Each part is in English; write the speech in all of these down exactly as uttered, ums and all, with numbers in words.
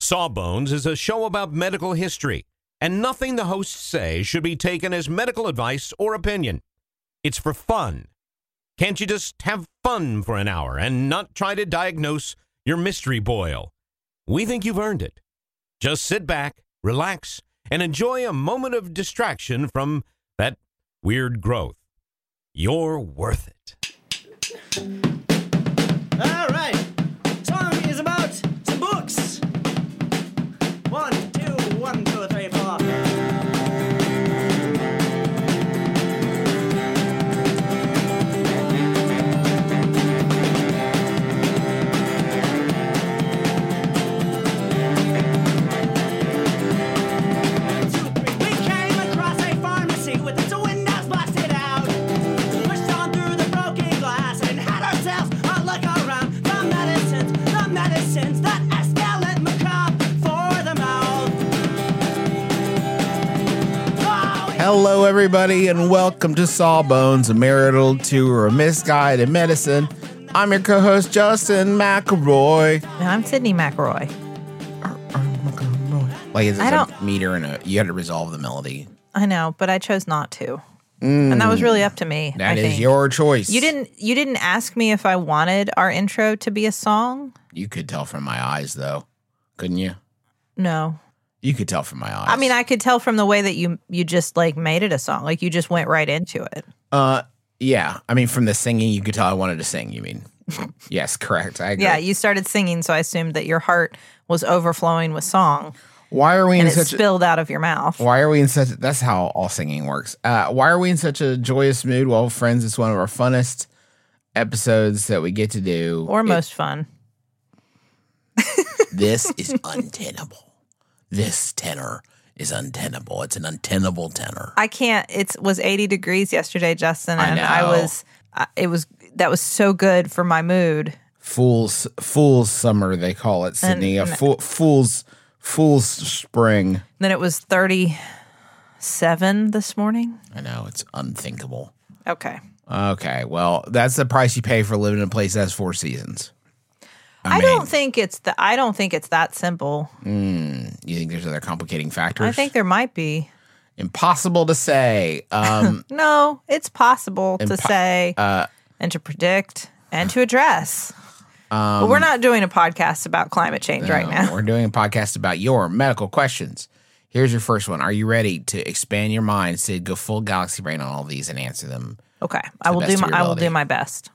Sawbones is a show about medical history, and nothing the hosts say should be taken as medical advice or opinion. It's for fun. Can't you just have fun for an hour and not try to diagnose your mystery boil? We think you've earned it. Just sit back, relax, and enjoy a moment of distraction from that weird growth. You're worth it. All right. Song is about some books. One, two, one, two, three, four. Hello, everybody, and welcome to Sawbones, a marital tour of misguided medicine. I'm your co-host, Justin McElroy. And I'm Sydney McElroy. Like, it's I a don't- meter and a, you had to resolve the melody. I know, but I chose not to, mm, and that was really up to me. That I is think. your choice. You didn't. You didn't ask me if I wanted our intro to be a song. You could tell from my eyes, though, couldn't you? No. You could tell from my eyes. I mean, I could tell from the way that you you just like made it a song. Like you just went right into it. Uh, yeah. I mean, from the singing, you could tell I wanted to sing. You mean? Yes, correct. I agree. Yeah, you started singing, so I assumed that your heart was overflowing with song, Why are we and in it such? spilled out of your mouth. Why are we in such? That's how all singing works. Uh, why are we in such a joyous mood? Well, friends, it's one of our funnest episodes that we get to do. Or It- most fun. This is untenable. This tenor is untenable. It's an untenable tenor. I can't. It was eighty degrees yesterday, Justin, I and I, know. was. I- It was that was so good for my mood. Fool's Fool's summer, they call it, Sydney. And- a fool, fool's Fool's spring. Then it was thirty-seven this morning. I know, it's unthinkable. Okay. Okay, well, that's the price you pay for living in a place that has four seasons. I, mean, don't think it's the, I don't think it's that simple. You think there's other complicating factors? I think there might be. Impossible to say. Um, No, it's possible to Impo- say uh, and to predict and to address. but we're not doing a podcast about climate change right No, now. We're doing a podcast about your medical questions. Here's your first one. Are you ready to expand your mind, Sid? Go full galaxy brain on all these and answer them. Okay, I will best do of my your I will ability. do my best.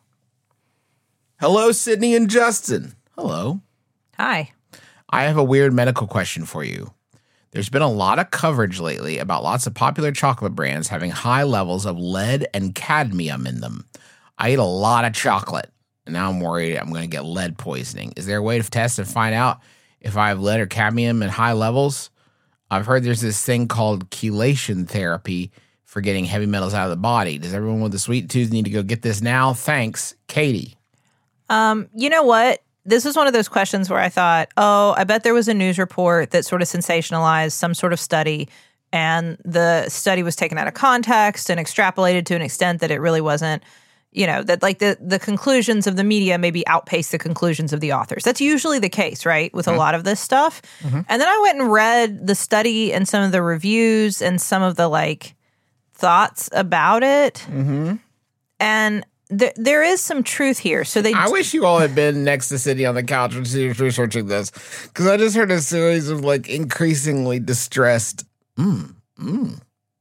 Hello, Sydney and Justin. Hello. Hi. I have a weird medical question for you. There's been a lot of coverage lately about lots of popular chocolate brands having high levels of lead and cadmium in them. I eat a lot of chocolate, and now I'm worried I'm going to get lead poisoning. Is there a way to test and find out if I have lead or cadmium in high levels? I've heard there's this thing called chelation therapy for getting heavy metals out of the body. Does everyone with a sweet tooth need to go get this now? Thanks, Katie. Um, you know what? This was one of those questions where I thought, oh, I bet there was a news report that sort of sensationalized some sort of study, and the study was taken out of context and extrapolated to an extent that it really wasn't, you know, that like the, the conclusions of the media maybe outpace the conclusions of the authors. That's usually the case, right, with mm-hmm. a lot of this stuff. Mm-hmm. And then I went and read the study and some of the reviews and some of the like thoughts about it. Mm-hmm. And There, there is some truth here. So they. I wish you all had been next to Sydney on the couch when she was researching this, because I just heard a series of like increasingly distressed. Mm, mm.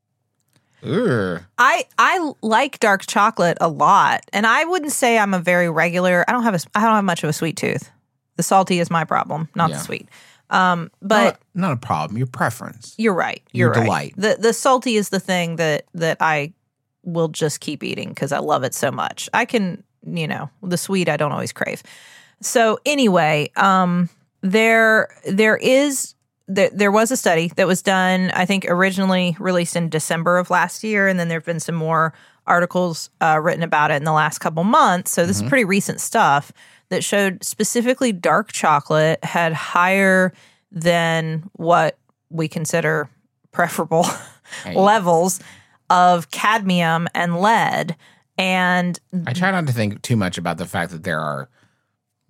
Ugh. I I like dark chocolate a lot, and I wouldn't say I'm a very regular. I don't have a. I don't have much of a sweet tooth. The salty is my problem, not Yeah. the sweet. Um, but not, not a problem. Your preference. You're right. You're Your right. delight. The the salty is the thing that that I will just keep eating because I love it so much. I can, you know, the sweet I don't always crave. So anyway, um, there there is there, there was a study that was done, I think originally released in December of last year, and then there have been some more articles uh, written about it in the last couple months. So this mm-hmm. is pretty recent stuff that showed specifically dark chocolate had higher than what we consider preferable hey. levels of cadmium and lead. And I try not to think too much about the fact that there are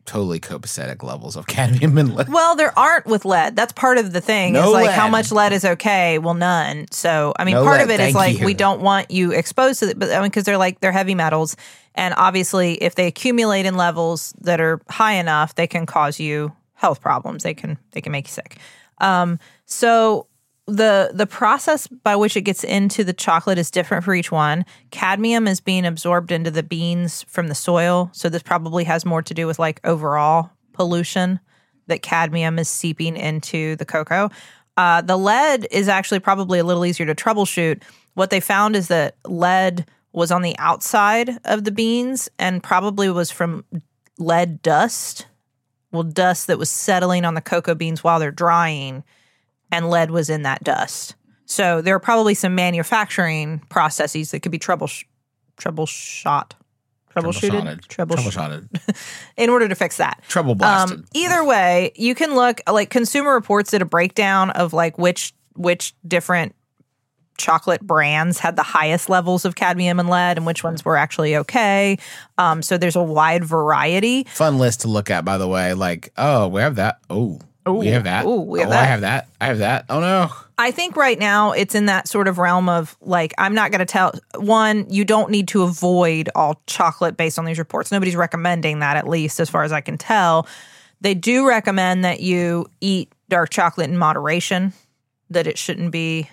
totally copacetic levels of cadmium in lead. Well, there aren't with lead. That's part of the thing. No is like lead. how much lead is okay? Well, none. So, I mean, No part lead, of it is thank like you. we don't want you exposed to it, but I mean, because they're like they're heavy metals, and obviously, if they accumulate in levels that are high enough, they can cause you health problems. They can they can make you sick. Um, so. The the process by which it gets into the chocolate is different for each one. Cadmium is being absorbed into the beans from the soil, so this probably has more to do with like overall pollution that cadmium is seeping into the cocoa. Uh, the lead is actually probably a little easier to troubleshoot. What they found is that lead was on the outside of the beans and probably was from lead dust. Well, dust that was settling on the cocoa beans while they're drying, and lead was in that dust. So there are probably some manufacturing processes that could be trouble troubleshot, troubleshooted, Troubleshotted. Troubleshotted. in order to fix that. Trouble blasted. Um, either way, you can look like Consumer Reports did a breakdown of like which which different chocolate brands had the highest levels of cadmium and lead and which ones were actually okay. Um, so there's a wide variety. Fun list to look at, by the way. Like, oh, we have that. Oh. We have that. Ooh, we have oh, that. I have that. I have that. Oh, no. I think right now it's in that sort of realm of like, I'm not going to tell, one, you don't need to avoid all chocolate based on these reports. Nobody's recommending that, at least as far as I can tell. They do recommend that you eat dark chocolate in moderation, that it shouldn't be,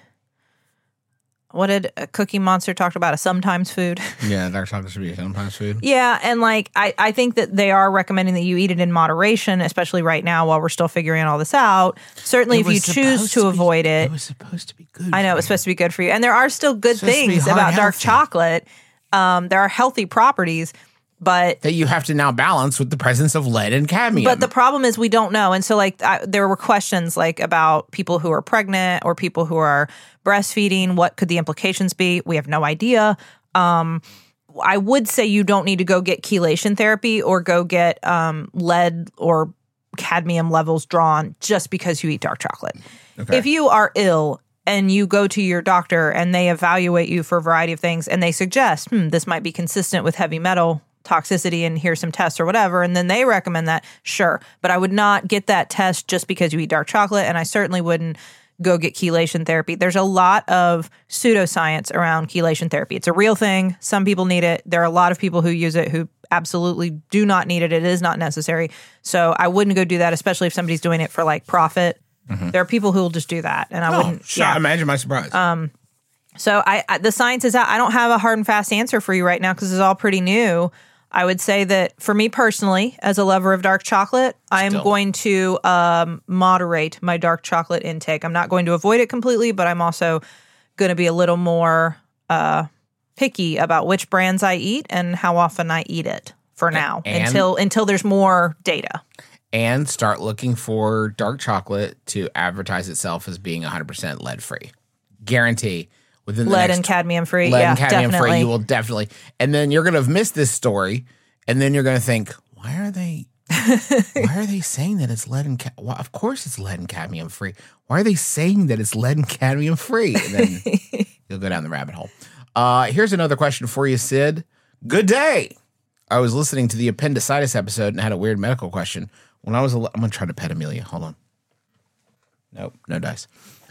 what did a Cookie Monster talked about, a sometimes food? Yeah, dark chocolate should be sometimes food. Yeah, and like I, I think that they are recommending that you eat it in moderation, especially right now while we're still figuring all this out. Certainly, It if you was choose supposed to be- avoid it, It was supposed to be good. I know for it's you. supposed to be good for you, and there are still good supposed to be things heart about dark healthy. chocolate. Um, there are healthy properties, but That you have to now balance with the presence of lead and cadmium. but the problem is we don't know, and so like I, there were questions like about people who are pregnant or people who are breastfeeding. What could the implications be? We have no idea. Um, I would say you don't need to go get chelation therapy or go get um, lead or cadmium levels drawn just because you eat dark chocolate. Okay. If you are ill and you go to your doctor and they evaluate you for a variety of things and they suggest, hmm, this might be consistent with heavy metal toxicity and here's some tests or whatever, and then they recommend that, sure. But I would not get that test just because you eat dark chocolate, and I certainly wouldn't go get chelation therapy. There's a lot of pseudoscience around chelation therapy. It's a real thing. Some people need it. There are a lot of people who use it who absolutely do not need it. It is not necessary. So I wouldn't go do that, especially if somebody's doing it for like profit. Mm-hmm. There are people who will just do that, and I oh, wouldn't. sure. Yeah. Imagine my surprise. Um, so I, I the science is out. I don't have a hard and fast answer for you right now because it's all pretty new. I would say that for me personally, as a lover of dark chocolate, I'm Still. going to um, moderate my dark chocolate intake. I'm not going to avoid it completely, but I'm also going to be a little more uh, picky about which brands I eat and how often I eat it for now And- until until there's more data. and start looking for dark chocolate to advertise itself as being one hundred percent lead free. Guarantee. Within the Lead next and cadmium free. lead Yeah, and cadmium definitely. free, you will definitely. And then you're going to have missed this story, and then you're going to think, why are they? why are they saying that it's lead and ca- well, of course it's lead and cadmium free. Why are they saying that it's lead and cadmium free? And then you'll go down the rabbit hole. Uh, here's another question for you, Sid. Good day. I was listening to the appendicitis episode and had a weird medical question. When I was, ele- I'm going to try to pet Amelia. Hold on. Nope, no dice.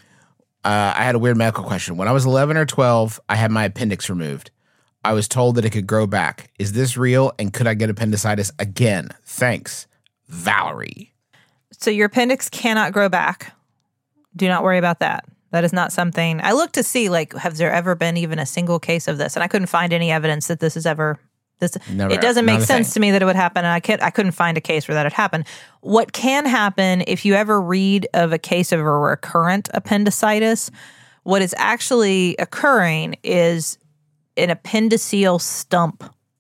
Uh, I had a weird medical question. When I was eleven or twelve, I had my appendix removed. I was told that it could grow back. Is this real? And could I get appendicitis again? Thanks, Valerie. So your appendix cannot grow back. Do not worry about that. That is not something I looked to see. Like, have there ever been even a single case of this? And I couldn't find any evidence that this has ever. This Never- it doesn't make not a sense thing. to me that it would happen. And I can't. I couldn't find a case where that had happened. What can happen if you ever read of a case of a recurrent appendicitis? What is actually occurring is an appendiceal stump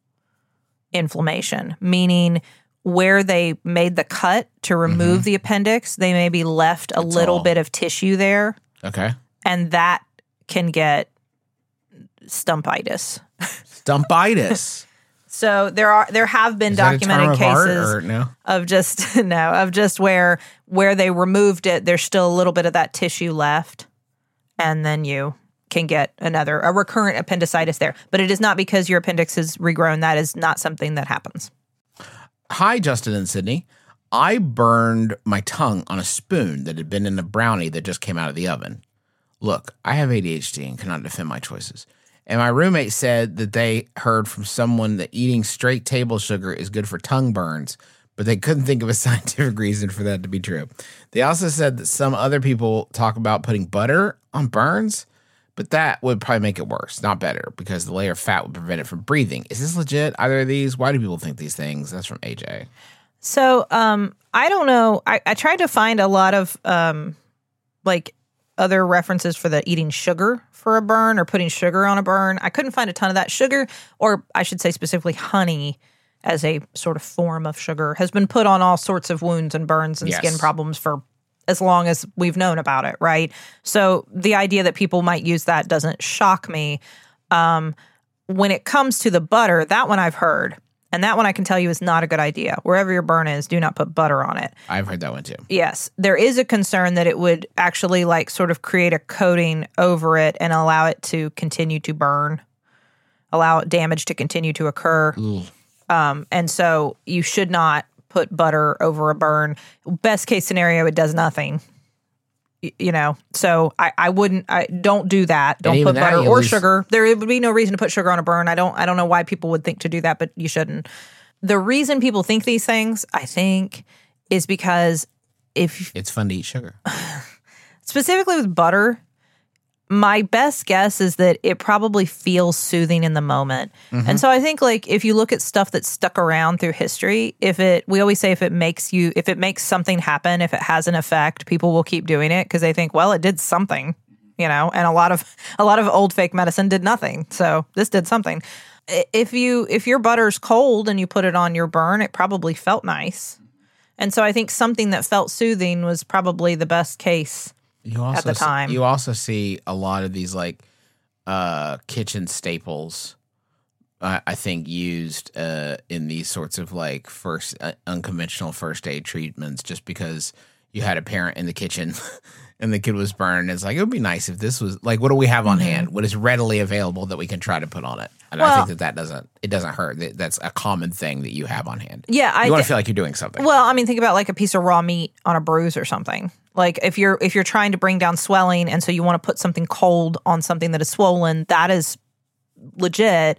inflammation, meaning where they made the cut to remove the appendix, they maybe left a little all. bit of tissue there, Okay. and that can get stumpitis. Stumpitis. So there are there have been Is that a term documented of art, cases or no? of just no of just where where they removed it, there's still a little bit of that tissue left, and then you can get another a recurrent appendicitis there. But it is not because your appendix is regrown. That is not something that happens. Hi, Justin and Sydney. I burned my tongue on a spoon that had been in a brownie that just came out of the oven. Look, I have A D H D and cannot defend my choices. And my roommate said that they heard from someone that eating straight table sugar is good for tongue burns, but they couldn't think of a scientific reason for that to be true. They also said that some other people talk about putting butter on burns, but that would probably make it worse, not better, because the layer of fat would prevent it from breathing. Is this legit, either of these? Why do people think these things? That's from A J. So um, I don't know. I, I tried to find a lot of um, like other references for the eating sugar for a burn or putting sugar on a burn. I couldn't find a ton of that. Sugar, or I should say specifically honey, as a sort of form of sugar, has been put on all sorts of wounds and burns and Yes. skin problems for as long as we've known about it, right? So the idea that people might use that doesn't shock me. Um, when it comes to the butter, that one I've heard. And that one I can tell you is not a good idea. Wherever your burn is, do not put butter on it. I've heard that one too. Yes. There is a concern that it would actually like sort of create a coating over it and allow it to continue to burn, allow damage to continue to occur. Um, and so you should not put butter over a burn. Best case scenario, it does nothing. Y- You know, so I, I wouldn't. I don't do that. Don't even put that, butter you or lose- sugar. There would be no reason to put sugar on a burn. I don't. I don't know why people would think to do that, but you shouldn't. The reason people think these things, I think, is because if It's fun to eat sugar. specifically with butter, my best guess is that it probably feels soothing in the moment. And so I think like if you look at stuff that's stuck around through history, if it, we always say if it makes you, if it makes something happen, if it has an effect, people will keep doing it because they think, well, it did something, you know, and a lot of, a lot of old fake medicine did nothing. So this did something. I- If you, if your butter's cold and you put it on your burn, it probably felt nice. And so I think something that felt soothing was probably the best case. You also the see- time. you also see a lot of these like uh, kitchen staples. Uh, I think used uh, in these sorts of like first uh, unconventional first aid treatments, just because you had a parent in the kitchen and the kid was burned. It's like it would be nice if this was like, what do we have on hand? What is readily available that we can try to put on it? And I Well- think that that doesn't it doesn't hurt. That- That's a common thing that you have on hand. Yeah, I you want thi- to feel like you're doing something. Well, I mean, think about like a piece of raw meat on a bruise or something. Like if you're if you're trying to bring down swelling, and so you want to put something cold on something that is swollen, that is legit.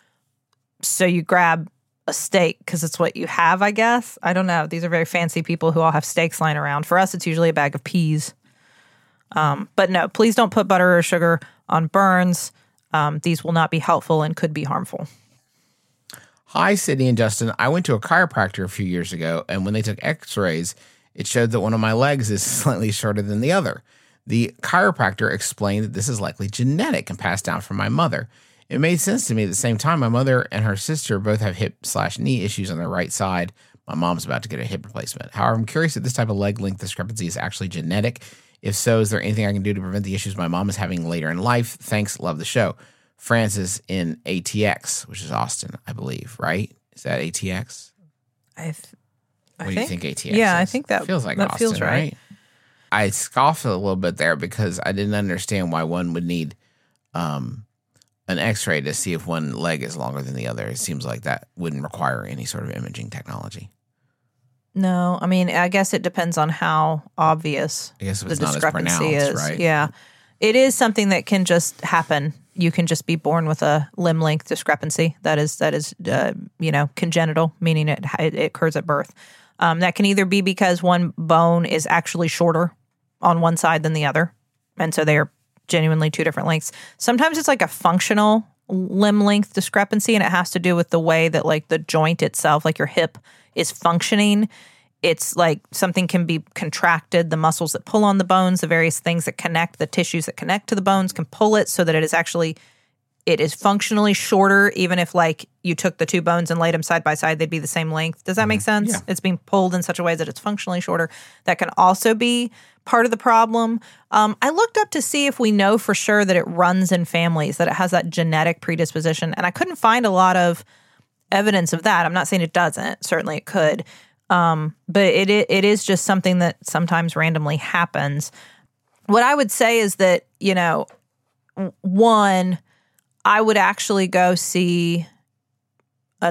So you grab a steak because it's what you have, I guess. I don't know. These are very fancy people who all have steaks lying around. For us, it's usually a bag of peas. Um, but no, please don't put butter or sugar on burns. Um, these will not be helpful and could be harmful. Hi, Sydney and Justin. I went to a chiropractor a few years ago, and when they took x-rays, it showed that one of my legs is slightly shorter than the other. The chiropractor explained that this is likely genetic and passed down from my mother. It made sense to me at the same time. My mother and her sister both have hip slash knee issues on their right side. My mom's about to get a hip replacement. However, I'm curious if this type of leg length discrepancy is actually genetic. If so, is there anything I can do to prevent the issues my mom is having later in life? Thanks. Love the show. Francis in A T X, which is Austin, I believe, right? Is that A T X? I, th- I What do you think A T X Yeah, I is? think that feels like that Austin, feels right. I scoffed a little bit there because I didn't understand why one would need um, an X-ray to see if one leg is longer than the other. It seems like that wouldn't require any sort of imaging technology. No, I mean, I guess it depends on how obvious I guess if the it's not as discrepancy pronounced, is. right? Yeah. It is something that can just happen. You can just be born with a limb length discrepancy. That is, that is, uh, you know, congenital, meaning it, it occurs at birth. Um, that can either be because one bone is actually shorter on one side than the other. And so they are genuinely two different lengths. Sometimes it's like a functional limb length discrepancy, and it has to do with the way that like the joint itself, like your hip, is functioning. It's like something can be contracted. The muscles that pull on the bones, the various things that connect, the tissues that connect to the bones can pull it so that it is actually, it is functionally shorter. Even if like you took the two bones and laid them side by side, they'd be the same length. Does that make sense? Yeah. It's being pulled in such a way that it's functionally shorter. That can also be part of the problem. Um, I looked up to see if we know for sure that it runs in families, that it has that genetic predisposition. And I couldn't find a lot of evidence of that. I'm not saying it doesn't. Certainly it could. Um, but it it is just something that sometimes randomly happens. What I would say is that, you know, one, I would actually go see an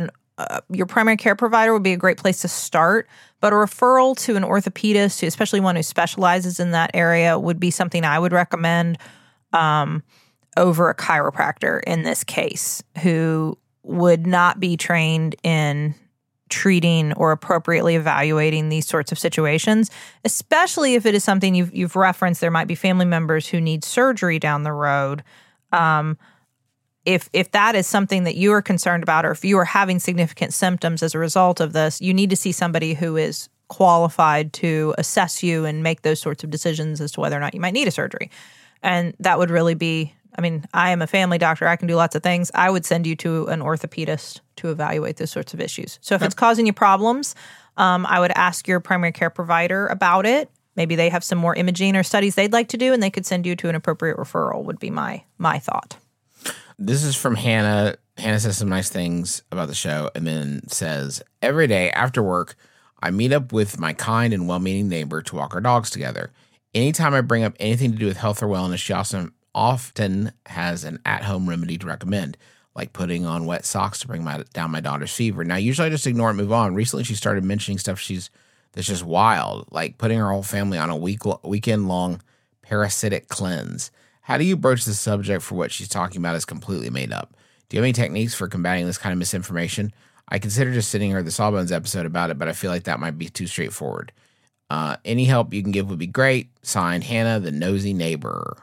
uh, your primary care provider would be a great place to start, but a referral to an orthopedist, especially one who specializes in that area, would be something I would recommend um, over a chiropractor in this case, who would not be trained in treating or appropriately evaluating these sorts of situations, especially if it is something you've, you've referenced. There might be family members who need surgery down the road. Um, if if that is something that you are concerned about, or if you are having significant symptoms as a result of this, you need to see somebody who is qualified to assess you and make those sorts of decisions as to whether or not you might need a surgery. And that would really be, I mean, I am a family doctor. I can do lots of things. I would send you to an orthopedist to evaluate those sorts of issues. So if it's causing you problems, um, I would ask your primary care provider about it. Maybe they have some more imaging or studies they'd like to do, and they could send you to an appropriate referral, would be my my thought. This is from Hannah. Hannah says some nice things about the show and then says, every day after work, I meet up with my kind and well-meaning neighbor to walk our dogs together. Anytime I bring up anything to do with health or wellness, she also often has an at-home remedy to recommend, like putting on wet socks to bring my, down my daughter's fever. Now, usually I just ignore it and move on. Recently, she started mentioning stuff she's that's just wild, like putting her whole family on a week weekend-long parasitic cleanse. How do you broach the subject for what she's talking about is completely made up? Do you have any techniques for combating this kind of misinformation? I consider just sending her the Sawbones episode about it, but I feel like that might be too straightforward. Uh, any help you can give would be great. Signed, Hannah, the nosy neighbor.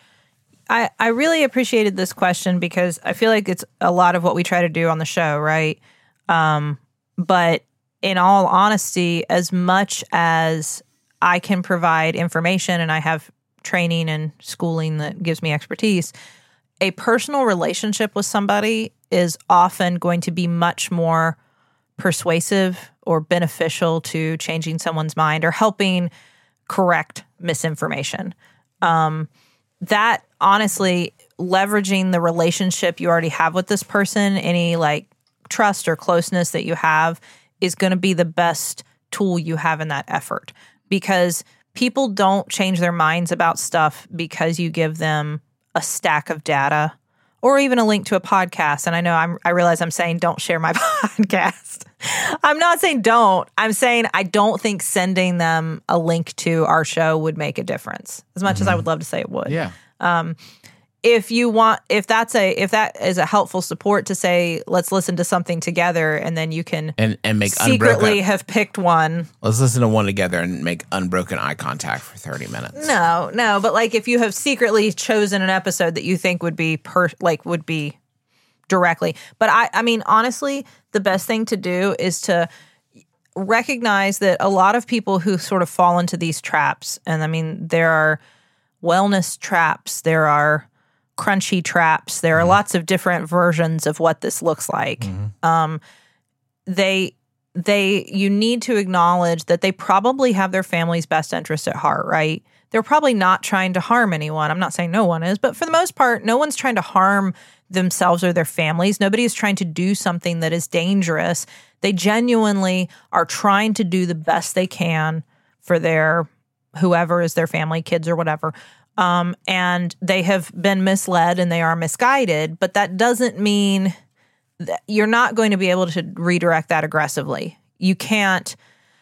I, I really appreciated this question because I feel like it's a lot of what we try to do on the show, right? Um, but in all honesty, as much as I can provide information and I have training and schooling that gives me expertise, a personal relationship with somebody is often going to be much more persuasive or beneficial to changing someone's mind or helping correct misinformation. Um, that honestly, leveraging the relationship you already have with this person, any like trust or closeness that you have, is going to be the best tool you have in that effort, because people don't change their minds about stuff because you give them a stack of data or even a link to a podcast. And I know I'm, I realize I'm saying don't share my podcast. I'm not saying don't. I'm saying I don't think sending them a link to our show would make a difference, as much mm-hmm. as I would love to say it would. Yeah. Um, if you want, if that's a, if that is a helpful support to say, let's listen to something together, and then you can and and make secretly unbroken, have picked one. Let's listen to one together and make unbroken eye contact for thirty minutes. No, no, but like if you have secretly chosen an episode that you think would be per, like would be directly. But I, I mean, honestly, the best thing to do is to recognize that a lot of people who sort of fall into these traps, and I mean, there are wellness traps, there are crunchy traps, there are mm-hmm. lots of different versions of what this looks like. Mm-hmm. Um, they, they, you need to acknowledge that they probably have their family's best interest at heart, right? They're probably not trying to harm anyone. I'm not saying no one is, but for the most part, no one's trying to harm themselves or their families. Nobody is trying to do something that is dangerous. They genuinely are trying to do the best they can for their whoever is their family, kids or whatever. Um, and they have been misled and they are misguided, but that doesn't mean that you're not going to be able to redirect that aggressively. You can't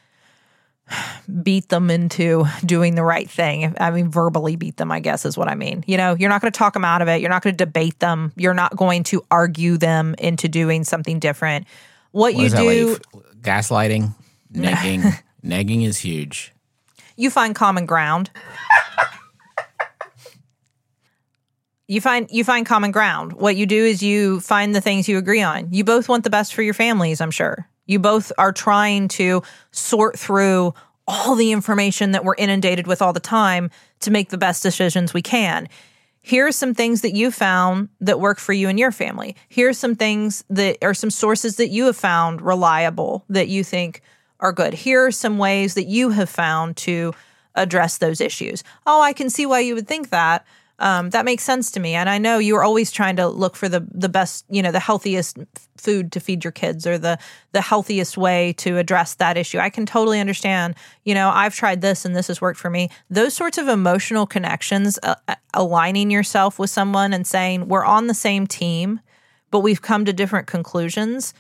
beat them into doing the right thing. I mean, verbally beat them, I guess is what I mean. You know, you're not going to talk them out of it. You're not going to debate them. You're not going to argue them into doing something different. What, what you do... Like? Gaslighting, negging. Negging is huge. You find common ground. You find you find common ground. What you do is you find the things you agree on. You both want the best for your families, I'm sure. You both are trying to sort through all the information that we're inundated with all the time to make the best decisions we can. Here are some things that you found that work for you and your family. Here are some things that are some sources that you have found reliable that you think are good. Here are some ways that you have found to address those issues. Oh, I can see why you would think that. Um, that makes sense to me. And I know you're always trying to look for the the best, you know, the healthiest food to feed your kids or the the healthiest way to address that issue. I can totally understand, you know, I've tried this and this has worked for me. Those sorts of emotional connections, uh, aligning yourself with someone and saying, we're on the same team, but we've come to different conclusions.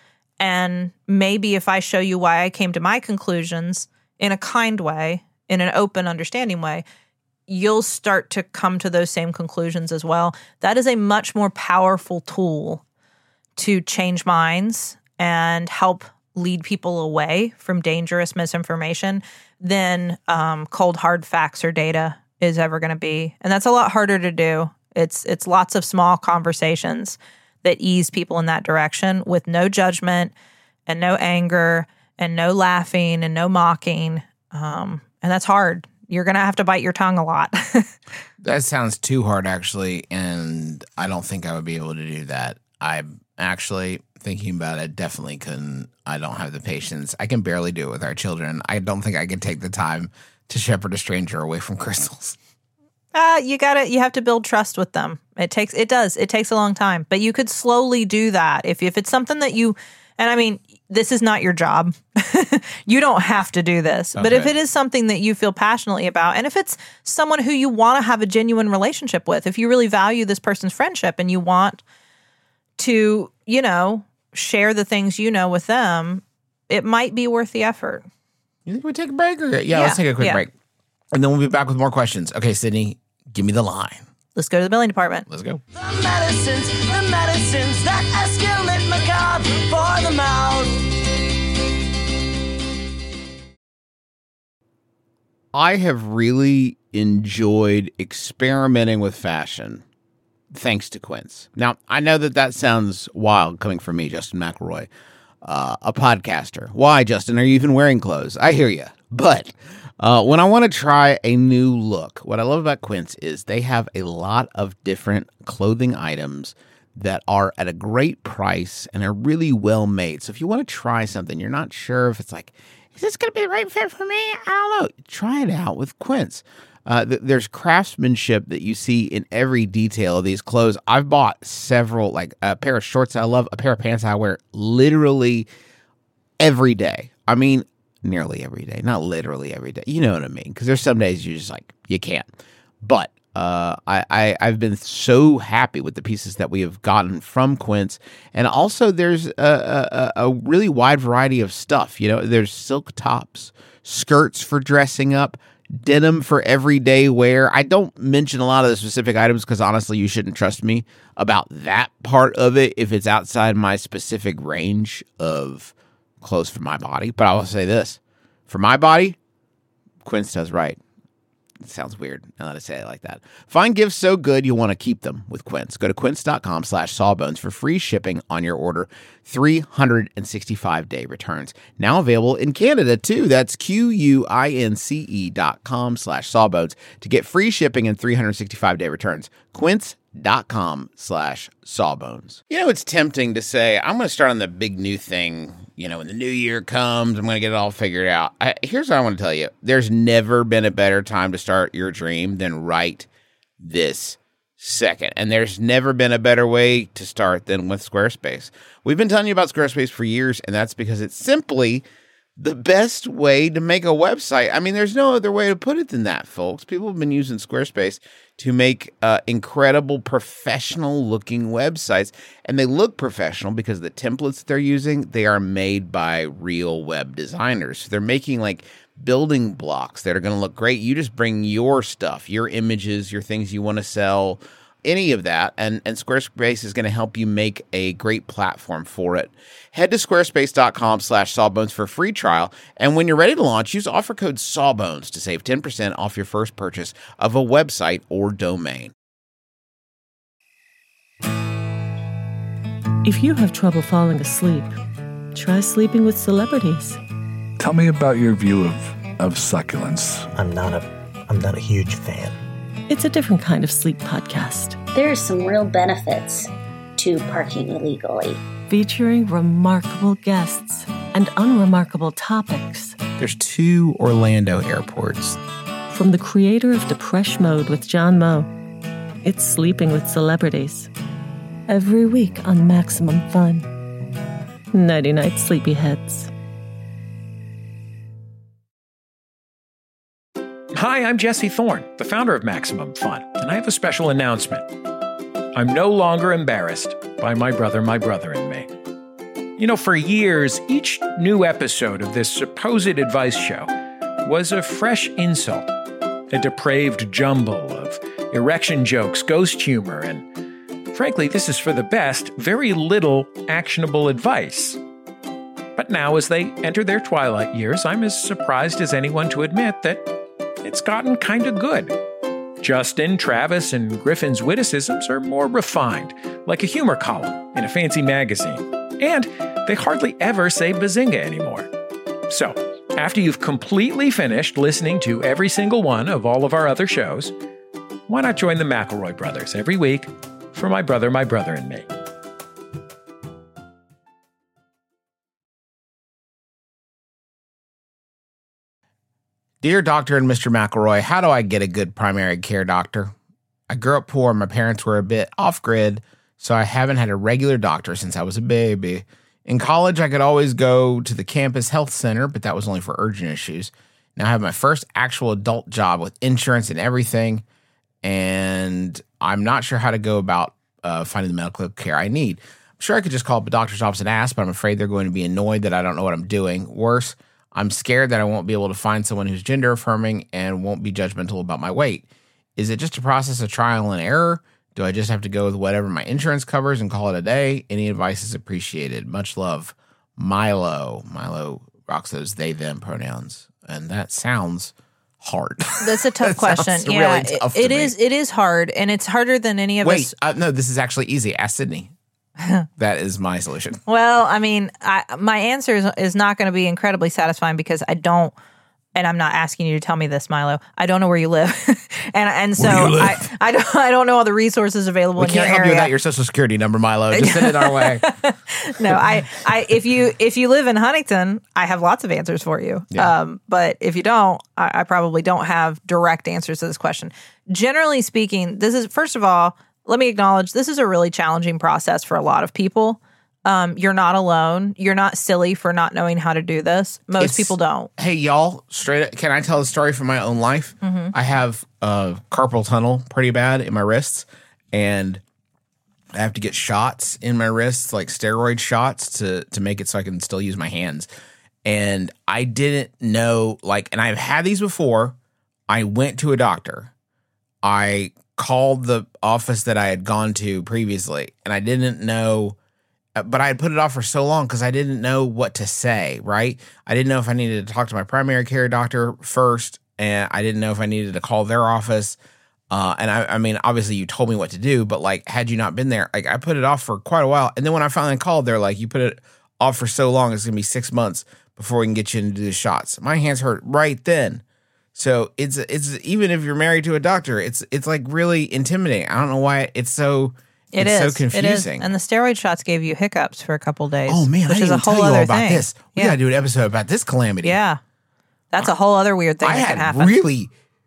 And maybe if I show you why I came to my conclusions in a kind way, in an open, understanding way, you'll start to come to those same conclusions as well. That is a much more powerful tool to change minds and help lead people away from dangerous misinformation than um, cold, hard facts or data is ever going to be. And that's a lot harder to do. It's it's lots of small conversations that ease people in that direction with no judgment and no anger and no laughing and no mocking. Um, and that's hard. You're going to have to bite your tongue a lot. That sounds too hard, actually, and I don't think I would be able to do that. I'm actually thinking about it, definitely couldn't. I don't have the patience. I can barely do it with our children. I don't think I could take the time to shepherd a stranger away from crystals. Uh, you gotta, you have to build trust with them. It takes, it does, it takes a long time, but you could slowly do that. If, if it's something that you, and I mean, this is not your job. You don't have to do this, okay. But if it is something that you feel passionately about, and if it's someone who you want to have a genuine relationship with, if you really value this person's friendship and you want to, you know, share the things you know with them, it might be worth the effort. You think we take a break? Or? Yeah, yeah, let's take a quick yeah. break. And then we'll be back with more questions. Okay, Sydney, give me the line. Let's go to the billing department. Let's go. The medicines, the medicines that escalate macabre for the mouth. I have really enjoyed experimenting with fashion thanks to Quince. Now, I know that that sounds wild coming from me, Justin McElroy, uh, a podcaster. Why, Justin? Are you even wearing clothes? I hear you. But uh, when I want to try a new look, what I love about Quince is they have a lot of different clothing items that are at a great price and are really well made. So if you want to try something, you're not sure if it's like, is this going to be the right fit for me? I don't know. Try it out with Quince. Uh, th- there's craftsmanship that you see in every detail of these clothes. I've bought several, like a pair of shorts I love, a pair of pants I wear literally every day. I mean, nearly every day, not literally every day. You know what I mean? Because there's some days you just like, you can't. But uh, I, I, I've been so happy with the pieces that we have gotten from Quince. And also there's a, a, a really wide variety of stuff. You know, there's silk tops, skirts for dressing up, denim for everyday wear. I don't mention a lot of the specific items because honestly, you shouldn't trust me about that part of it if it's outside my specific range of clothes for my body. But I will say this, for my body, Quince does right. It sounds weird now that I say it like that. Find gifts so good you'll want to keep them with Quince. Go to quince.com slash sawbones for free shipping on your order. three hundred sixty-five day returns. Now available in Canada too. That's Q-U-I-N-C-E dot com slash sawbones to get free shipping and three hundred sixty-five day returns. Quince.com slash sawbones. You know, it's tempting to say, I'm going to start on the big new thing. You know, when the new year comes, I'm going to get it all figured out. I, here's what I want to tell you. There's never been a better time to start your dream than right this second. And there's never been a better way to start than with Squarespace. We've been telling you about Squarespace for years, and that's because it's simply the best way to make a website. I mean, there's no other way to put it than that, folks. People have been using Squarespace to make uh, incredible professional-looking websites, and they look professional because the templates that they're using, they are made by real web designers. So they're making like building blocks that are going to look great. You just bring your stuff, your images, your things you want to sell, any of that, and, and Squarespace is going to help you make a great platform for it. Head to squarespace.com slash sawbones for a free trial, and when you're ready to launch, use offer code sawbones to save ten percent off your first purchase of a website or domain. If you have trouble falling asleep, try sleeping with celebrities. Tell me about your view of, of succulents. I'm not a, I'm not a huge fan. It's a different kind of sleep podcast. There are some real benefits to parking illegally. Featuring remarkable guests and unremarkable topics. There's two Orlando airports. From the creator of Depeche Mode with John Moe, it's Sleeping with Celebrities. Every week on Maximum Fun. Nighty-night, sleepyheads. Hi, I'm Jesse Thorne, the founder of Maximum Fun, and I have a special announcement. I'm no longer embarrassed by my brother, my brother, and me. You know, for years, each new episode of this supposed advice show was a fresh insult, a depraved jumble of erection jokes, ghost humor, and frankly, this is for the best, very little actionable advice. But now, as they enter their twilight years, I'm as surprised as anyone to admit that it's gotten kind of good. Justin, Travis, and Griffin's witticisms are more refined, like a humor column in a fancy magazine. And they hardly ever say bazinga anymore. So, after you've completely finished listening to every single one of all of our other shows, why not join the McElroy brothers every week for My Brother, My Brother, and Me? Dear Doctor and Mister McElroy, how do I get a good primary care doctor? I grew up poor. My parents were a bit off-grid, so I haven't had a regular doctor since I was a baby. In college, I could always go to the campus health center, but that was only for urgent issues. Now I have my first actual adult job with insurance and everything, and I'm not sure how to go about uh, finding the medical care I need. I'm sure I could just call up a doctor's office and ask, but I'm afraid they're going to be annoyed that I don't know what I'm doing. Worse, I'm scared that I won't be able to find someone who's gender affirming and won't be judgmental about my weight. Is it just a process of trial and error? Do I just have to go with whatever my insurance covers and call it a day? Any advice is appreciated. Much love, Milo. Milo rocks those they, them pronouns. And that sounds hard. That's a tough That question. sounds Yeah, really tough it, it to me. is. It is hard, and it's harder than any of Wait, us. uh, no, this is actually easy. Ask Sydney. That is my solution. Well, I mean, I, my answer is, is not going to be incredibly satisfying because I don't, and I'm not asking you to tell me this, Milo. I don't know where you live, and and so Where do you I, live? I don't I don't know all the resources available We in can't your help area. you without your social security number, Milo. Just send it our way. No, I, I if you if you live in Huntington, I have lots of answers for you. Yeah. Um, but if you don't, I, I probably don't have direct answers to this question. Generally speaking, this is first of all, let me acknowledge this is a really challenging process for a lot of people. Um, you're not alone. You're not silly for not knowing how to do this. Most It's- people don't. Hey, y'all, straight up, can I tell a story from my own life? Mm-hmm. I have uh, carpal tunnel pretty bad in my wrists, and I have to get shots in my wrists, like steroid shots, to to make it so I can still use my hands. And I didn't know, like, and I've had these before. I went to a doctor. I called the office that I had gone to previously, and I didn't know. But I had put it off for so long because I didn't know what to say, right? I didn't know if I needed to talk to my primary care doctor first, and I didn't know if I needed to call their office. Uh, and I, I mean, obviously you told me what to do, but like, had you not been there, like I put it off for quite a while. And then when I finally called, they're like, you put it off for so long, it's going to be six months before we can get you in to do the shots. My hands hurt right then. So it's, it's, even if you're married to a doctor, it's, it's like really intimidating. I don't know why it's so... It it's is so confusing. It is. And the steroid shots gave you hiccups for a couple days. Oh man, which I is didn't a even whole tell you other all about thing. this. We yeah. gotta do an episode about this calamity. Yeah, that's a whole other weird thing I that can had happen. really,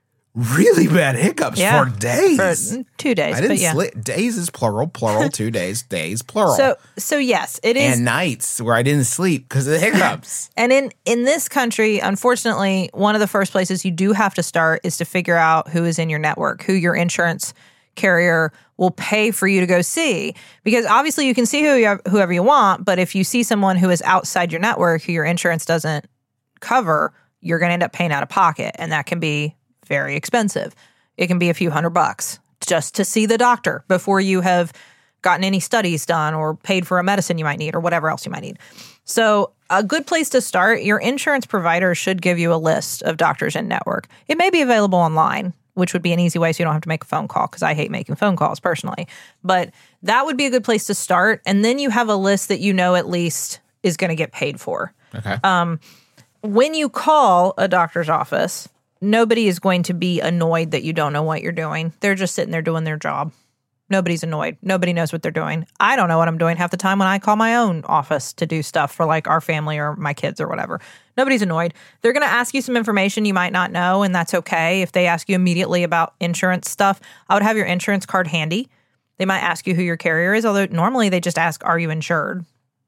really bad hiccups Yeah. for days. For mm, two days, I didn't but yeah. sleep. Days is plural, plural. Two days, days plural. So, so yes, it is. and nights where I didn't sleep because of the hiccups. And in, in this country, unfortunately, one of the first places you do have to start is to figure out who is in your network, who your insurance carrier will pay for you to go see. Because obviously you can see who you, whoever you want, but if you see someone who is outside your network, who your insurance doesn't cover, you're going to end up paying out of pocket. And that can be very expensive. It can be a few hundred bucks just to see the doctor before you have gotten any studies done or paid for a medicine you might need or whatever else you might need. So a good place to start, your insurance provider should give you a list of doctors in network. It may be available online, which would be an easy way so you don't have to make a phone call because I hate making phone calls personally. But that would be a good place to start. And then you have a list that you know at least is going to get paid for. Okay. Um, when you call a doctor's office, nobody is going to be annoyed that you don't know what you're doing. They're just sitting there doing their job. Nobody's annoyed. Nobody knows what they're doing. I don't know what I'm doing half the time when I call my own office to do stuff for like our family or my kids or whatever. Nobody's annoyed. They're going to ask you some information you might not know, and that's okay. If they ask you immediately about insurance stuff, I would have your insurance card handy. They might ask you who your carrier is, although normally they just ask, are you insured?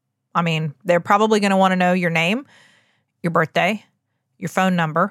I mean, they're probably going to want to know your name, your birthday, your phone number,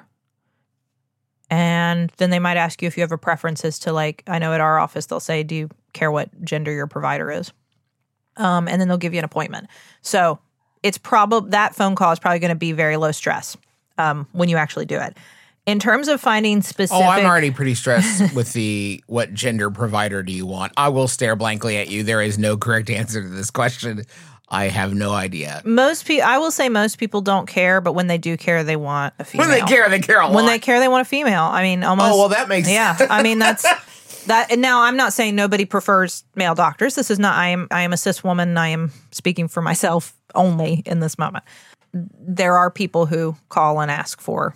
and then they might ask you if you have a preference as to, like, I know at our office they'll say, do you care what gender your provider is? Um, and then they'll give you an appointment. So it's probably that phone call is probably going to be very low stress um, when you actually do it. In terms of finding specific, Oh, I'm already pretty stressed with the what gender provider do you want? I will stare blankly at you. There is no correct answer to this question. I have no idea. Most people, I will say, most people don't care, but when they do care, they want a female. When they care, they care a lot. When they care, they want a female. I mean, almost. Oh, well, that makes yeah. I mean, that's that. And now, I'm not saying nobody prefers male doctors. This is not. I am. I am a cis woman. I am speaking for myself only in this moment. There are people who call and ask for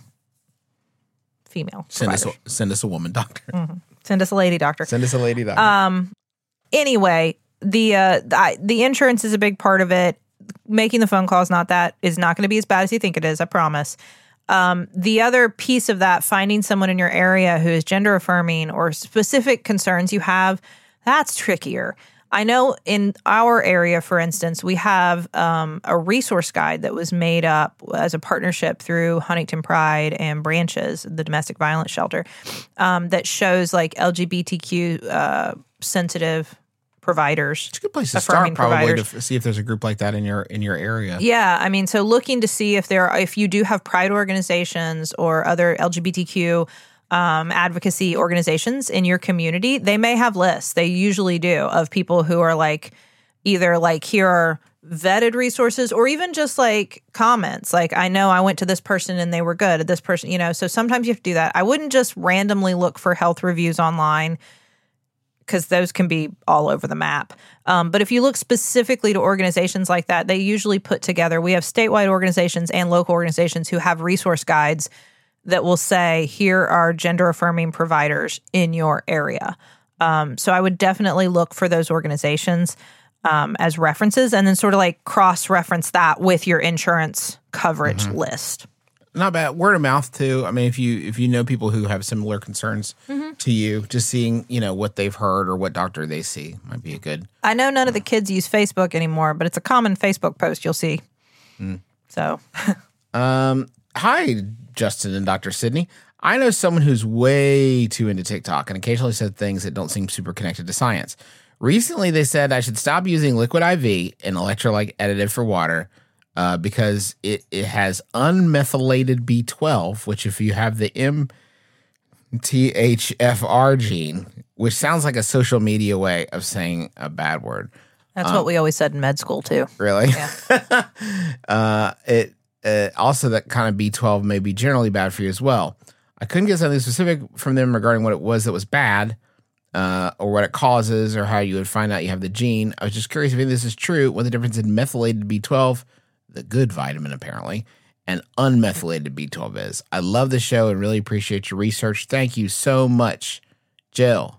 female. Send us, a, send us a woman doctor. Mm-hmm. Send us a lady doctor. Send us a lady doctor. Um. Anyway. The uh the, the insurance is a big part of it. Making the phone call is not that is not going to be as bad as you think it is. I promise. Um, the other piece of that, finding someone in your area who is gender affirming or specific concerns you have, that's trickier. I know in our area, for instance, we have um, a resource guide that was made up as a partnership through Huntington Pride and Branches, the domestic violence shelter, um, that shows like L G B T Q uh, sensitive providers. It's a good place to start, probably, to f- see if there's a group like that in your in your area. Yeah, I mean, so looking to see if there, are, if you do have pride organizations or other L G B T Q um, advocacy organizations in your community, they may have lists. They usually do, of people who are like either like here are vetted resources or even just like comments. Like, I know I went to this person and they were good. This person, you know. So sometimes you have to do that. I wouldn't just randomly look for health reviews online, because those can be all over the map. Um, but if you look specifically to organizations like that, they usually put together, we have statewide organizations and local organizations who have resource guides that will say, here are gender affirming providers in your area. Um, so I would definitely look for those organizations um, as references and then sort of like cross-reference that with your insurance coverage mm-hmm. list. Not bad. Word of mouth too. I mean, if you if you know people who have similar concerns mm-hmm. to you, just seeing, you know, what they've heard or what doctor they see might be a good. I know none of the kids use Facebook anymore, but it's a common Facebook post you'll see. Mm. So, um, hi, Justin and Doctor Sydney. I know someone who's way too into TikTok and occasionally said things that don't seem super connected to science. Recently, they said I should stop using Liquid I V and electrolyte edited for water. Uh, because it, it has unmethylated B twelve, which if you have the M T H F R gene, which sounds like a social media way of saying a bad word. That's um, what we always said in med school, too. Really? Yeah. uh, it uh, also, that kind of B twelve may be generally bad for you as well. I couldn't get something specific from them regarding what it was that was bad, uh, or what it causes, or how you would find out you have the gene. I was just curious if any of this is true, what the difference in methylated B twelve, the good vitamin apparently, and unmethylated B twelve is. I love the show and really appreciate your research. Thank you so much, Jill.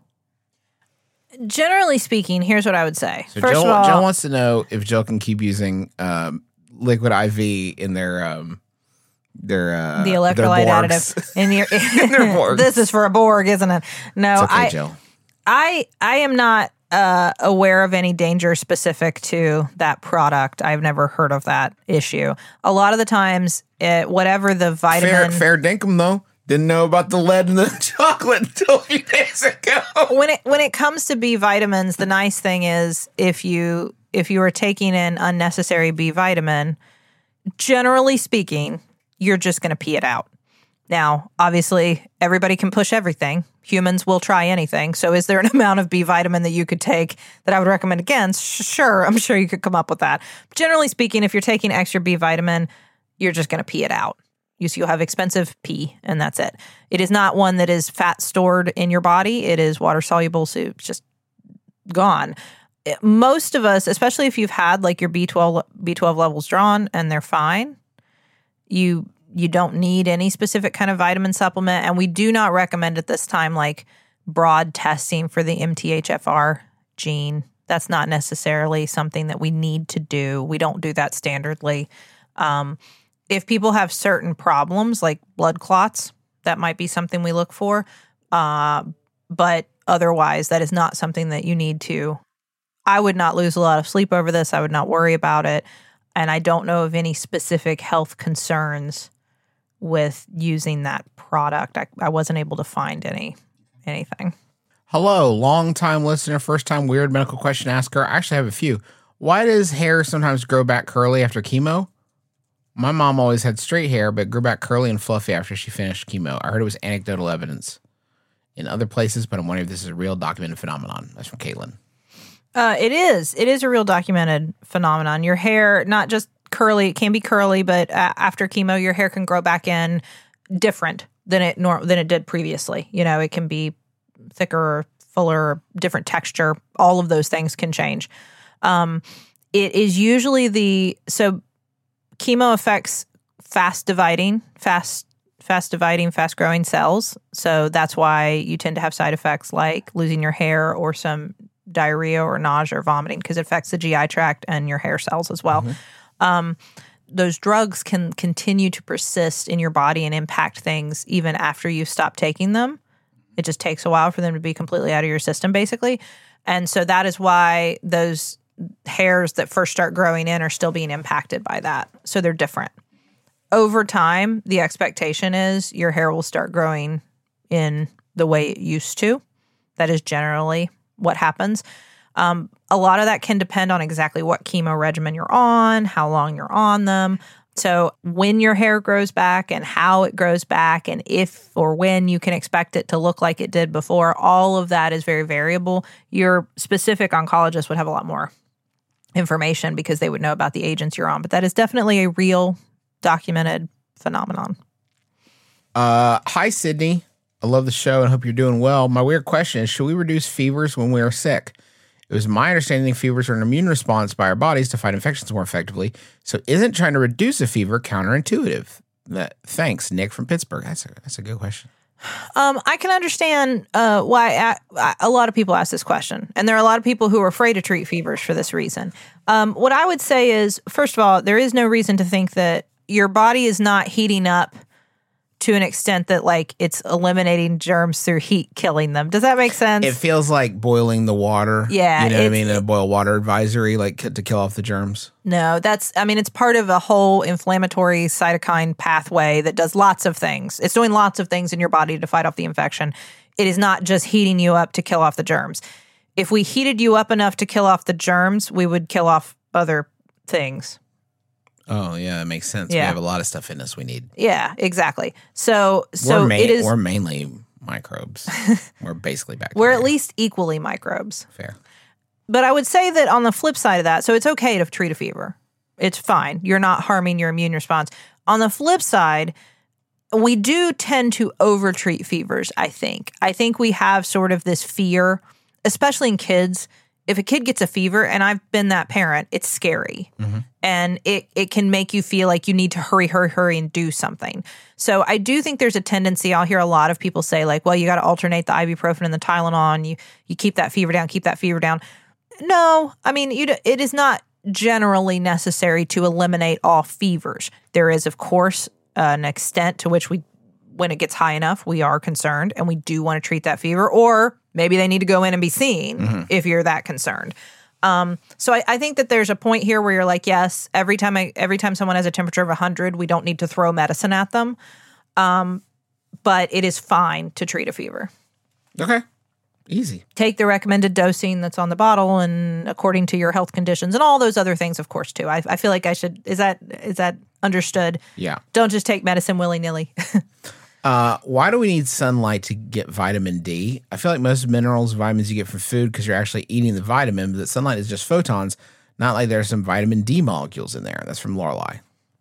Generally speaking, here's what I would say. So First Jill, of all, Jill wants to know if Jill can keep using um, Liquid I V in their um, their uh, the electrolyte their additive in your. in their Borgs. This is for a Borg, isn't it? No, it's okay, I, Jill. I I am not uh, aware of any danger specific to that product. I've never heard of that issue. A lot of the times, it, whatever the vitamin, fair, fair dinkum though. Didn't know about the lead in the chocolate until a few days ago. When it when it comes to B vitamins, the nice thing is if you if you are taking in unnecessary B vitamin, generally speaking, you're just going to pee it out. Now, obviously, everybody can push everything. Humans will try anything. So is there an amount of B vitamin that you could take that I would recommend against? Sure, I'm sure you could come up with that. Generally speaking, if you're taking extra B vitamin, you're just going to pee it out. You'll have expensive pee, and that's it. It is not one that is fat stored in your body. It is water soluble, so it's just gone. Most of us, especially if you've had like your B twelve B twelve levels drawn and they're fine, you you don't need any specific kind of vitamin supplement. And we do not recommend at this time like broad testing for the M T H F R gene. That's not necessarily something that we need to do. We don't do that standardly. Um, If people have certain problems like blood clots, that might be something we look for. Uh, but otherwise, that is not something that you need to. I would not lose a lot of sleep over this. I would not worry about it. And I don't know of any specific health concerns with using that product. I, I wasn't able to find any anything. Hello, long-time listener, first-time weird medical question asker. I actually have a few. Why does hair sometimes grow back curly after chemo? My mom always had straight hair, but grew back curly and fluffy after she finished chemo. I heard it was anecdotal evidence in other places, but I'm wondering if this is a real documented phenomenon. That's from Caitlin. Uh, it is. It is a real documented phenomenon. Your hair, not just curly, it can be curly, but uh, after chemo, your hair can grow back in different than it nor- than it did previously. You know, it can be thicker, fuller, different texture. All of those things can change. Um, it is usually the so chemo affects fast dividing, fast fast dividing, fast growing cells. So that's why you tend to have side effects like losing your hair or some diarrhea or nausea or vomiting, because it affects the G I tract and your hair cells as well. Mm-hmm. Um, those drugs can continue to persist in your body and impact things even after you stop taking them. It just takes a while for them to be completely out of your system, basically. And so that is why those hairs that first start growing in are still being impacted by that. So they're different. Over time, the expectation is your hair will start growing in the way it used to. That is generally what happens. Um, a lot of that can depend on exactly what chemo regimen you're on, how long you're on them. So when your hair grows back and how it grows back and if or when you can expect it to look like it did before, all of that is very variable. Your specific oncologist would have a lot more information because they would know about the agents you're on. But that is definitely a real documented phenomenon. Uh, hi, Sydney. I love the show and hope you're doing well. My weird question is, should we reduce fevers when we are sick? It was my understanding fevers are an immune response by our bodies to fight infections more effectively. So isn't trying to reduce a fever counterintuitive? That, thanks, Nick from Pittsburgh. That's a, that's a good question. Um, I can understand uh, why I, I, a lot of people ask this question. And there are a lot of people who are afraid to treat fevers for this reason. Um, what I would say is, first of all, there is no reason to think that your body is not heating up to an extent that, like, it's eliminating germs through heat killing them. Does that make sense? It feels like boiling the water. Yeah. You know what I mean? A boil water advisory, like to kill off the germs. No, that's, I mean, it's part of a whole inflammatory cytokine pathway that does lots of things. It's doing lots of things in your body to fight off the infection. It is not just heating you up to kill off the germs. If we heated you up enough to kill off the germs, we would kill off other things. Oh, yeah, that makes sense. Yeah. We have a lot of stuff in us we need. Yeah, exactly. So, so we're ma- it is. We're mainly microbes. We're basically bacteria. We're at least equally microbes. Fair. But I would say that on the flip side of that, so it's okay to treat a fever. It's fine. You're not harming your immune response. On the flip side, we do tend to over-treat fevers, I think. I think we have sort of this fear, especially in kids. If a kid gets a fever, and I've been that parent, it's scary. Mm-hmm. And it, it can make you feel like you need to hurry, hurry, hurry and do something. So I do think there's a tendency, I'll hear a lot of people say like, well, you got to alternate the ibuprofen and the Tylenol and you, you keep that fever down, keep that fever down. No, I mean, you, it is not generally necessary to eliminate all fevers. There is, of course, uh, an extent to which we, when it gets high enough, we are concerned and we do want to treat that fever, or maybe they need to go in and be seen mm-hmm. if you're that concerned. Um, so I, I think that there's a point here where you're like, yes, every time I, every time someone has a temperature of one hundred, we don't need to throw medicine at them. Um, but it is fine to treat a fever. Okay. Easy. Take the recommended dosing that's on the bottle and according to your health conditions and all those other things, of course, too. I, I feel like I should, is that, is that understood? Yeah. Don't just take medicine willy-nilly. Uh, why do we need sunlight to get vitamin D? I feel like most minerals and vitamins you get from food because you're actually eating the vitamin, but sunlight is just photons, not like there's some vitamin D molecules in there. That's from Lorelei.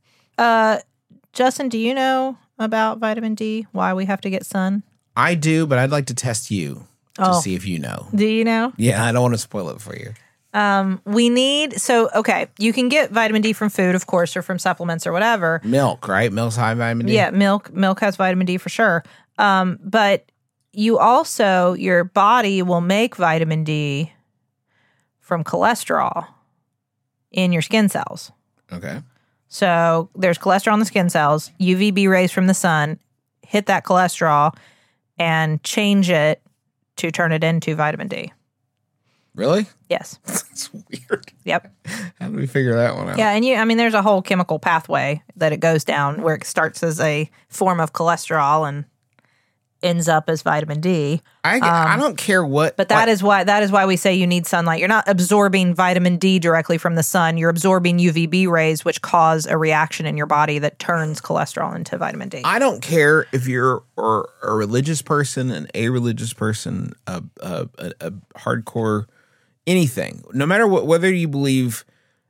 Uh, Justin, do you know about vitamin D, why we have to get sun? I do, but I'd like to test you to oh. see if you know. Do you know? Yeah, I don't want to spoil it for you. Um, we need, so, okay, you can get vitamin D from food, of course, or from supplements or whatever. Milk, right? Milk's high vitamin D? Yeah, milk. Milk has vitamin D for sure. Um, but you also, your body will make vitamin D from cholesterol in your skin cells. Okay. So there's cholesterol in the skin cells, U V B rays from the sun, hit that cholesterol and change it to turn it into vitamin D. Really? Yes. That's weird. Yep. How did we figure that one out? Yeah, and you, I mean, there's a whole chemical pathway that it goes down where it starts as a form of cholesterol and ends up as vitamin D. I, Um, I don't care what. But that what, is why that is why we say you need sunlight. You're not absorbing vitamin D directly from the sun. You're absorbing U V B rays, which cause a reaction in your body that turns cholesterol into vitamin D. I don't care if you're or a religious person, an a-religious person, a, a, a, a hardcore, anything. No matter what, whether you believe,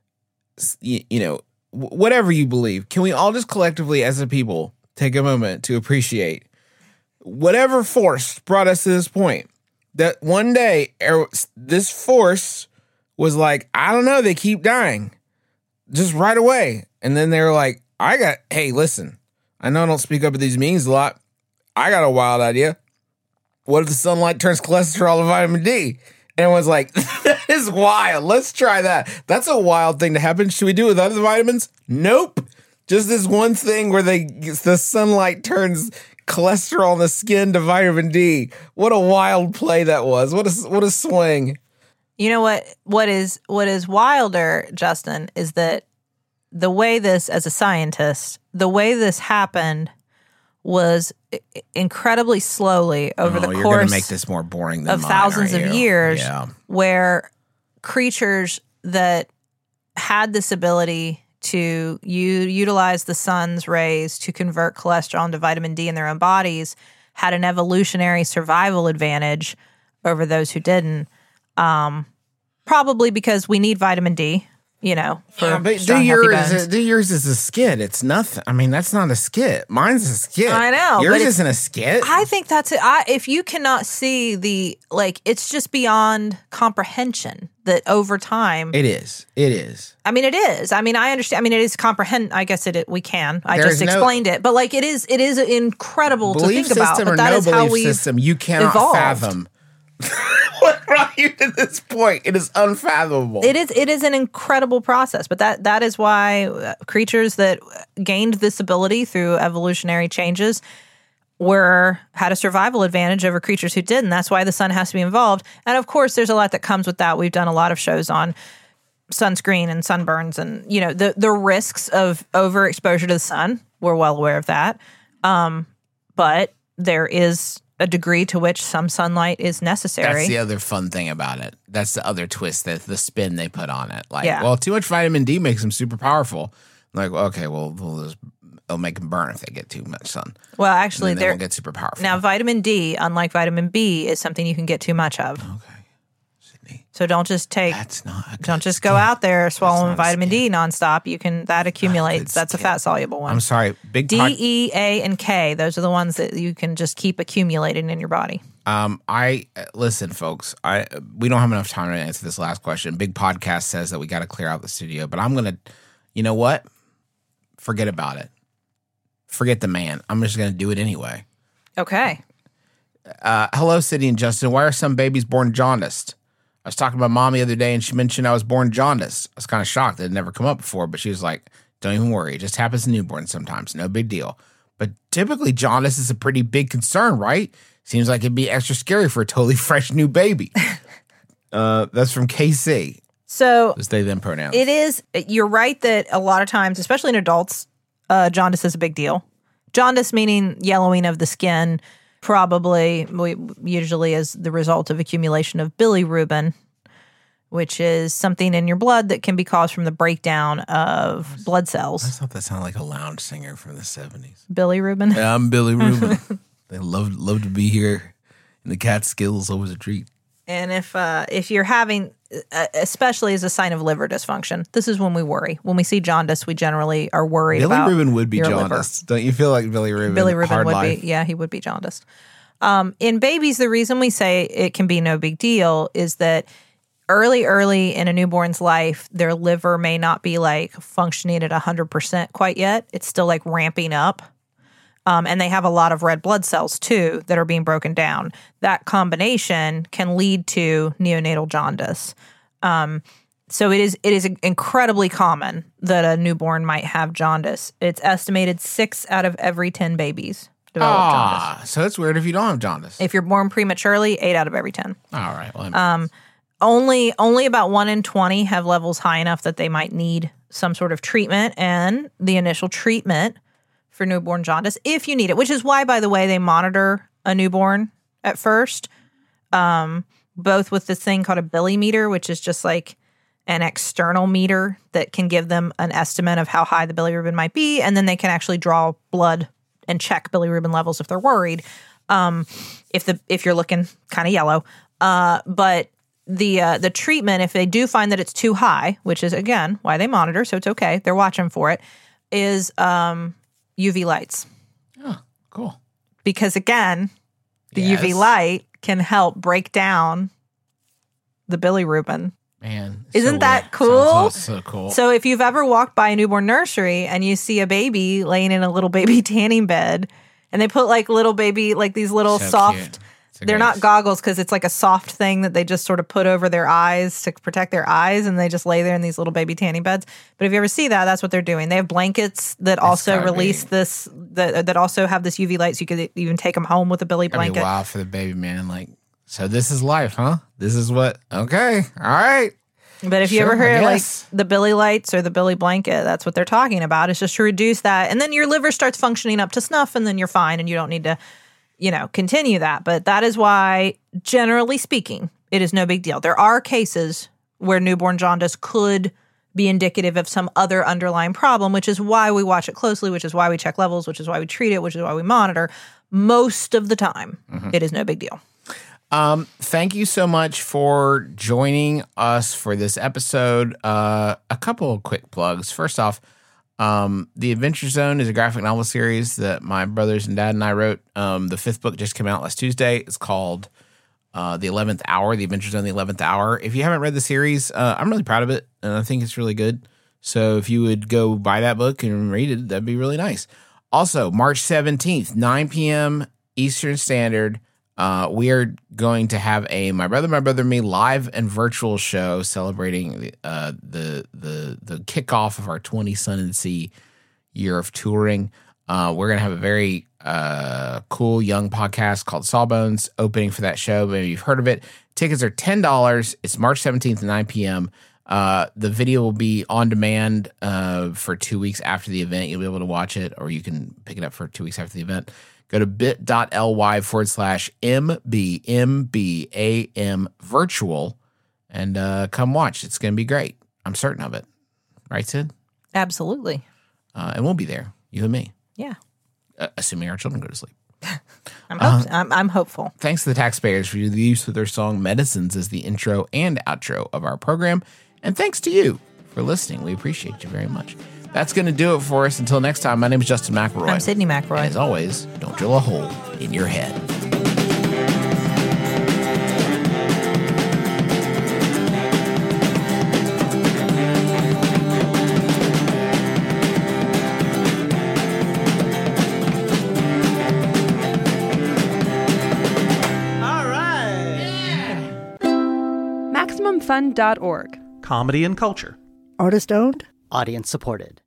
you, you know, whatever you believe. Can we all just collectively, as a people, take a moment to appreciate whatever force brought us to this point? That one day, er, this force was like, I don't know, they keep dying just right away. And then they were like, I got, hey, listen, I know I don't speak up at these meetings a lot. I got a wild idea. What if the sunlight turns cholesterol to vitamin D? And everyone's like, that is wild. Let's try that. That's a wild thing to happen. Should we do it with other vitamins? Nope. Just this one thing where they the sunlight turns cholesterol in the skin to vitamin D. What a wild play that was. What a what a swing. You know what what is what is wilder, Justin, is that the way this, as a scientist, the way this happened was incredibly slowly over oh, the you're course gonna make this more boring than of mine, thousands aren't of you? years, Yeah. where creatures that had this ability to u- utilize the sun's rays to convert cholesterol into vitamin D in their own bodies had an evolutionary survival advantage over those who didn't. Um, probably because we need vitamin D, you know, for Yeah, but do strong, healthy yours, bones. do yours is a skit. It's nothing. I mean, that's not a skit. Mine's a skit. I know, Yours but it's- isn't a skit. I think that's it. I, if you cannot see the, like, it's just beyond comprehension that over time. It is. It is. I mean, it is. I mean, I understand. I mean, it is comprehend. I guess it. it we can. I There just is no- explained it, but like, it is. It is incredible Belief to think about. system But or that no is how belief we system, you cannot evolved. fathom what brought you to this point. It is unfathomable. It is. It is an incredible process. But that that is why uh, creatures that gained this ability through evolutionary changes were had a survival advantage over creatures who didn't. That's why the sun has to be involved. And of course, there's a lot that comes with that. We've done a lot of shows on sunscreen and sunburns, and you know the the risks of overexposure to the sun. We're well aware of that. Um, but there is a degree to which some sunlight is necessary. That's the other fun thing about it. That's the other twist, that the spin they put on it. Like, Yeah. well, too much vitamin D makes them super powerful. Like, well, okay, well, we'll just, it'll make them burn if they get too much sun. well, And actually, then they there won't get super powerful. now vitamin D, unlike vitamin B, is something you can get too much of. okay, Sydney, So don't just take. that's not. A good Don't just go skit. out there swallowing not a vitamin skit. D nonstop. You can that accumulates. That's a skit. fat soluble one. I'm sorry. Big D, pod- E, A, and K. Those are the ones that you can just keep accumulating in your body. Um, I uh, listen, folks. I we don't have enough time to answer this last question. Big Podcast says that we got to clear out the studio, but I'm gonna. You know what? Forget about it. Forget the man. I'm just gonna do it anyway. Okay. Uh, hello, City and Justin. Why are some babies born jaundiced? I was talking to my mom the other day, and she mentioned I was born jaundiced. I was kind of shocked. It had never come up before, but she was like, "Don't even worry. It just happens to newborns sometimes. No big deal." But typically, jaundice is a pretty big concern, right? Seems like it'd be extra scary for a totally fresh new baby. uh, that's from K C. So Those they them pronouns. it is. You're right that a lot of times, especially in adults, uh, jaundice is a big deal. Jaundice meaning yellowing of the skin, probably we, usually as the result of accumulation of bilirubin, which is something in your blood that can be caused from the breakdown of blood I cells. thought that sounded like a lounge singer from the seventies. Bilirubin. Yeah, I'm Billy Rubin. They love love to be here in the Catskills. Always a treat. And if uh, if you're having, uh, especially as a sign of liver dysfunction, this is when we worry. When we see jaundice, we generally are worried Billy about Rubin would be your liver. jaundiced. Don't you feel like Billy Rubin? Billy Rubin hard would life? be, yeah, he would be jaundiced. Um, in babies, the reason we say it can be no big deal is that early, early in a newborn's life, their liver may not be like functioning at one hundred percent quite yet. It's still like ramping up. Um, and they have a lot of red blood cells too that are being broken down. That combination can lead to neonatal jaundice. Um, so it is it is incredibly common that a newborn might have jaundice. It's estimated six out of every ten babies develop jaundice. Ah, so it's weird if you don't have jaundice. If you're born prematurely, eight out of every ten. All right. Well, Um, only only about one in twenty have levels high enough that they might need some sort of treatment, and the initial treatment for newborn jaundice, if you need it, which is why, by the way, they monitor a newborn at first, um, both with this thing called a Billy meter, which is just like an external meter that can give them an estimate of how high the bilirubin might be, and then they can actually draw blood and check bilirubin levels if they're worried. Um, if the if you're looking kind of yellow, uh, but the uh, the treatment, if they do find that it's too high, which is again why they monitor, so it's okay, they're watching for it, is um, U V lights. Oh, cool. Because again, the Yes. U V light can help break down the bilirubin. Man, Isn't so that weird. cool? Sounds so, so cool. So if you've ever walked by a newborn nursery and you see a baby laying in a little baby tanning bed, and they put like little baby, like these little So soft, cute. So they're great. not goggles because it's like a soft thing that they just sort of put over their eyes to protect their eyes, and they just lay there in these little baby tanning beds. But if you ever see that, that's what they're doing. They have blankets that also gotta release be- this, that, that also have this U V light, so you could even take them home with a Billy That'd be blanket. wild for the baby, man. Like, so this is life, huh? This is what? Okay, all right. But if you Sure, ever I heard like guess. the Billy lights or the Billy blanket, that's what they're talking about. It's just to reduce that. And then your liver starts functioning up to snuff, and then you're fine and you don't need to, you know, continue that. But that is why, generally speaking, it is no big deal. There are cases where newborn jaundice could be indicative of some other underlying problem, which is why we watch it closely, which is why we check levels, which is why we treat it, which is why we monitor. Most of the time, Mm-hmm. it is no big deal. Um, thank you so much for joining us for this episode. Uh, a couple of quick plugs. First off, um, The Adventure Zone is a graphic novel series that my brothers and dad and I wrote. Um, the fifth book just came out last Tuesday. It's called uh, The eleventh Hour, The Adventure Zone, The eleventh Hour. If you haven't read the series, uh, I'm really proud of it, and I think it's really good. So if you would go buy that book and read it, that'd be really nice. Also, March seventeenth, nine p.m. Eastern Standard, Uh, we are going to have a My Brother, My Brother, Me live and virtual show celebrating uh, the the the kickoff of our twenty Sun and Sea year of touring. Uh, we're going to have a very uh, cool young podcast called Sawbones opening for that show. Maybe you've heard of it. Tickets are ten dollars. It's March seventeenth at nine p.m. Uh, the video will be on demand uh, for two weeks after the event. You'll be able to watch it, or you can pick it up for two weeks after the event. Go to bit.ly forward slash MBMBAM virtual and uh, come watch. It's going to be great. I'm certain of it. Right, Sid? Absolutely. Uh, and we'll be there, you and me, Yeah. uh, assuming our children go to sleep. I'm, hope- I'm, I'm hopeful. Thanks to the taxpayers for the use of their song Medicines as the intro and outro of our program. And thanks to you for listening. We appreciate you very much. That's going to do it for us. Until next time, my name is Justin McElroy. I'm Sydney And McElroy. as always, don't drill a hole in your head. All right. Maximum Fun dot org. Comedy and culture. Artist owned. Audience supported.